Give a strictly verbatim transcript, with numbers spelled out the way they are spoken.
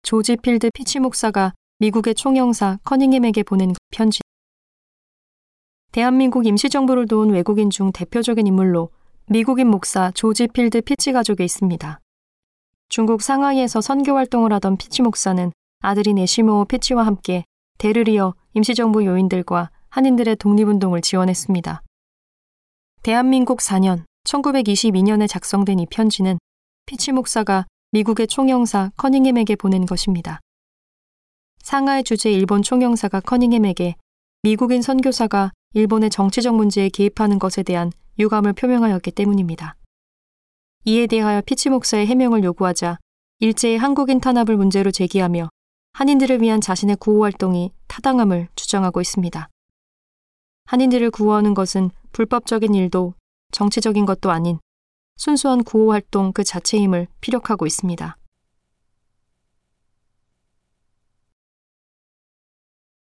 조지 필드 피치 목사가 미국의 총영사 커닝햄에게 보낸 편지. 대한민국 임시정부를 도운 외국인 중 대표적인 인물로 미국인 목사 조지 필드 피치 가족에 있습니다. 중국 상하이에서 선교 활동을 하던 피치 목사는 아들인 에시모 피치와 함께 대를 이어 임시정부 요인들과 한인들의 독립운동을 지원했습니다. 대한민국 사 년, 천구백이십이 년에 작성된 이 편지는 피치 목사가 미국의 총영사 커닝햄에게 보낸 것입니다. 상하이 주재 일본 총영사가 커닝햄에게 미국인 선교사가 일본의 정치적 문제에 개입하는 것에 대한 유감을 표명하였기 때문입니다. 이에 대하여 피치 목사의 해명을 요구하자 일제의 한국인 탄압을 문제로 제기하며 한인들을 위한 자신의 구호활동이 타당함을 주장하고 있습니다. 한인들을 구호하는 것은 불법적인 일도 정치적인 것도 아닌 순수한 구호활동 그 자체임을 피력하고 있습니다.